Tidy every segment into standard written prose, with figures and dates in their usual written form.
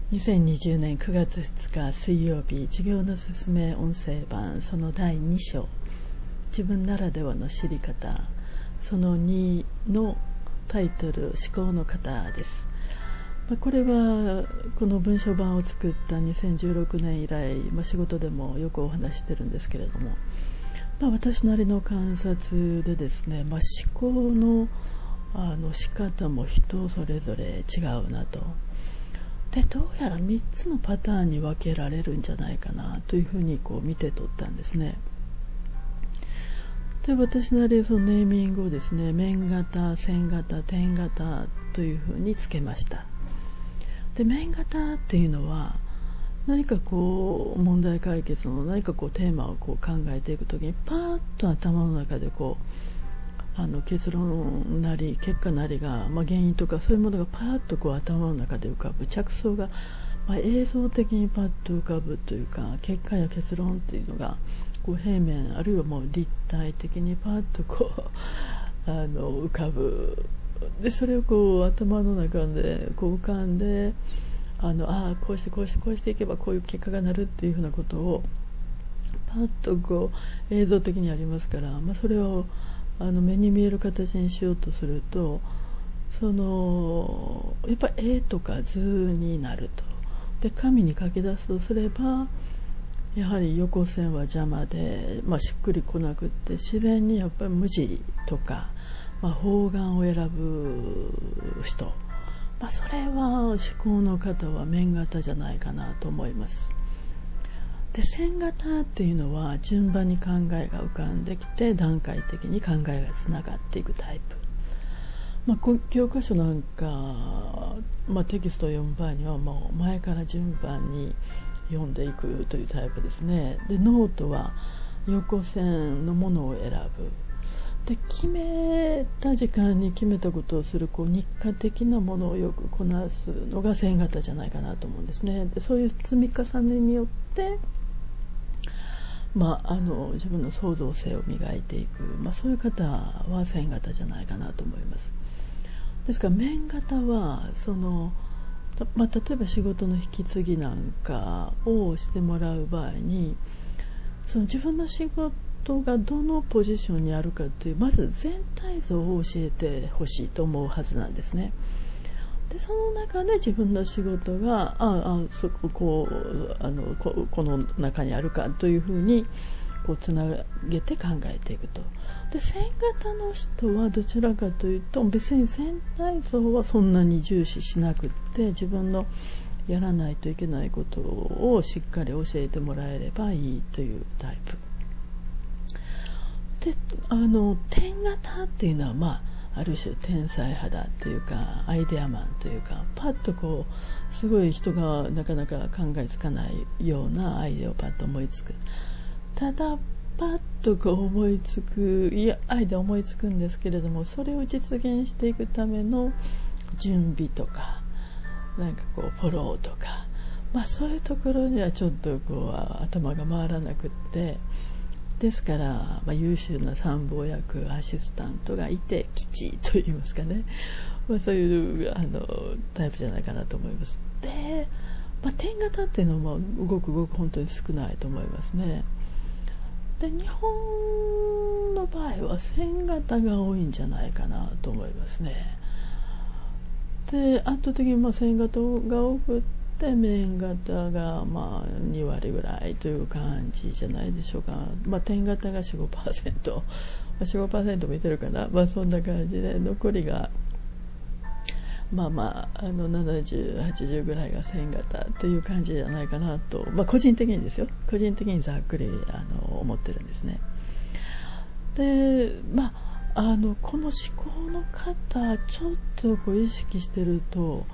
2020年9月2日水曜日、授業のすすめ音声版その第2章、自分ならではの知り方、その2のタイトル、思考の型です。これはこの文章版を作った2016年以来、仕事でもよくお話してるんですけれども、私なりの観察でですね、思考の仕方も人それぞれ違うなと。で、どうやら3つのパターンに分けられるんじゃないかなというふうに見て取ったんですね。で、私なりそのネーミングをですね、面型、線型、点型というふうにつけました。で、面型っていうのは何か問題解決の何かテーマを考えていくときにパーッと頭の中で結論なり結果なりが、原因とかそういうものがパーッと頭の中で浮かぶ、着想が、映像的にパッと浮かぶというか、結果や結論というのが平面あるいはもう立体的にパッと浮かぶ。で、それを頭の中で浮かんで、こうしていけばこういう結果がなるっていうふうなことをパッと映像的にありますから、それを目に見える形にしようとすると、やっぱ絵とか図になると。で、紙に書き出すとすれば、やはり横線は邪魔で、しっくりこなくって、自然にやっぱり無地とか、方眼を選ぶ人、それは思考の方は面型じゃないかなと思います。で、線型っていうのは順番に考えが浮かんできて段階的に考えがつながっていくタイプ。教科書なんか、テキストを読む場合にはもう前から順番に読んでいくというタイプですね。で、ノートは横線のものを選ぶ。で、決めた時間に決めたことをする日課的なものをよくこなすのが線型じゃないかなと思うんですね。で、そういう積み重ねによって自分の創造性を磨いていく、そういう方は線型じゃないかなと思います。ですから面型は例えば仕事の引き継ぎなんかをしてもらう場合に、自分の仕事がどのポジションにあるかという、まず全体像を教えてほしいと思うはずなんですね。で、その中で自分の仕事がこの中にあるかというふうにつなげて考えていくと。で、線型の人はどちらかというと、別に全体像はそんなに重視しなくって、自分のやらないといけないことをしっかり教えてもらえればいいというタイプで、点型っていうのはある種天才派だというか、アイデアマンというか、パッとすごい人がなかなか考えつかないようなアイデアをパッと思いつく。ただパッと思いつく、アイデア思いつくんですけれども、それを実現していくための準備とか、なんかフォローとか、そういうところにはちょっと頭が回らなくって、ですから、優秀な参謀役アシスタントがいて吉と言いますかね、そういうタイプじゃないかなと思います。で、点型っていうのもごくごく本当に少ないと思いますね。で、日本の場合は線型が多いんじゃないかなと思いますね。で、圧倒的に線型が多くって面型が2割ぐらいという感じじゃないでしょうか。点型が 4,5%、4,5% もいてるかな、そんな感じで、残りが70、80ぐらいが線型という感じじゃないかなと、個人的にですよ、個人的にざっくり思ってるんですね。で、この思考の方ちょっと意識してると、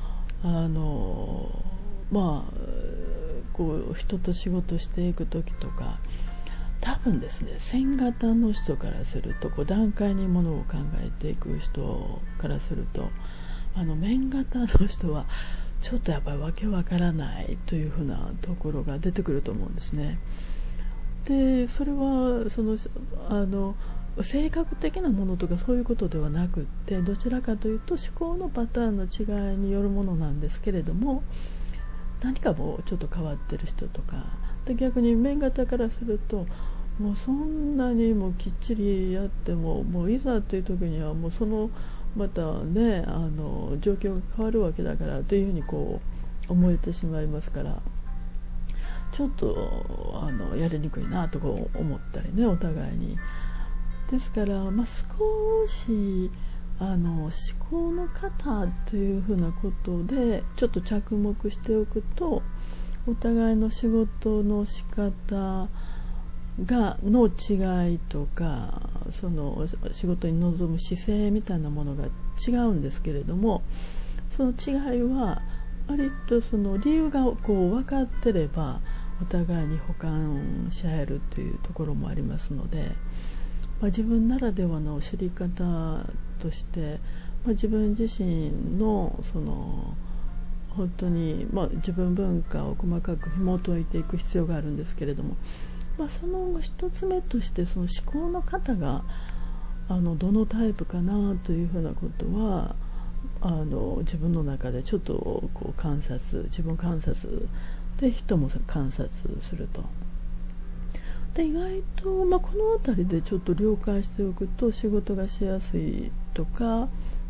人と仕事していくときとか、多分ですね、線型の人からすると、段階にものを考えていく人からすると、面型の人はちょっとやっぱりわけわからないというふうなところが出てくると思うんですね。で、それは性格的なものとかそういうことではなくって、どちらかというと思考のパターンの違いによるものなんですけれども、 何かもうちょっと変わってる人とかで、逆に面型からするともうそんなにもきっちりやっても、もういざという時にはもうそのまたね状況が変わるわけだからというふうにこう思えてしまいますから、ちょっとやりにくいなとこう思ったりね、お互いに。ですから、少し思考の型というふうなことでちょっと着目しておくと、お互いの仕事の仕方の違いとか、その仕事に臨む姿勢みたいなものが違うんですけれども、その違いは割とその理由がこう分かってればお互いに補完し合えるというところもありますので、自分ならではの知り方として、自分自身のその本当に、自分文化を細かく紐解いていく必要があるんですけれども、その一つ目としてその思考の型がどのタイプかなというふうなことは自分の中でちょっとこう自分観察で人も観察すると。で意外と、この辺りでちょっと了解しておくと仕事がしやすいとか、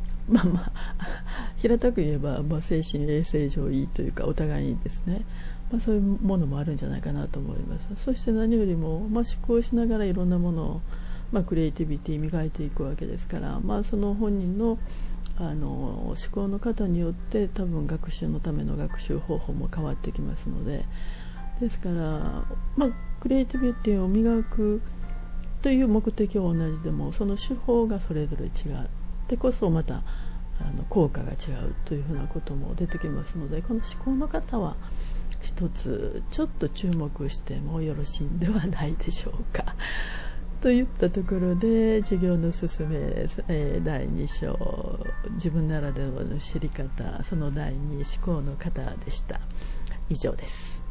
平たく言えば、精神衛生上いいというか、お互いにですね、そういうものもあるんじゃないかなと思います。そして何よりも、思考しながらいろんなものを、クリエイティビティ磨いていくわけですから、その本人の思考の方によって多分学習のための学習方法も変わってきますので、ですから、クリエイティビティを磨くという目的は同じでも、その手法がそれぞれ違ってこそまた効果が違うというふうなことも出てきますので、この思考の方は一つちょっと注目してもよろしいんではないでしょうかといったところで、授業の進め、第2章、自分ならではの知り方、その第2、思考の方でした。以上です。